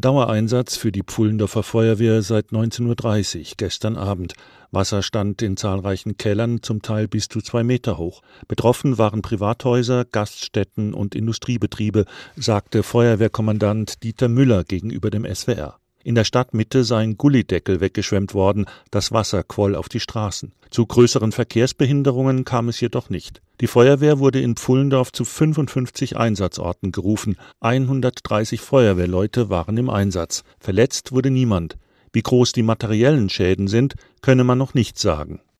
Dauereinsatz für die Pfullendorfer Feuerwehr seit 19:30 Uhr, gestern Abend. Wasser stand in zahlreichen Kellern, zum Teil bis zu 2 Meter hoch. Betroffen waren Privathäuser, Gaststätten und Industriebetriebe, sagte Feuerwehrkommandant Dieter Müller gegenüber dem SWR. In der Stadtmitte sei ein Gullydeckel weggeschwemmt worden, das Wasser quoll auf die Straßen. Zu größeren Verkehrsbehinderungen kam es jedoch nicht. Die Feuerwehr wurde in Pfullendorf zu 55 Einsatzorten gerufen. 130 Feuerwehrleute waren im Einsatz. Verletzt wurde niemand. Wie groß die materiellen Schäden sind, könne man noch nicht sagen.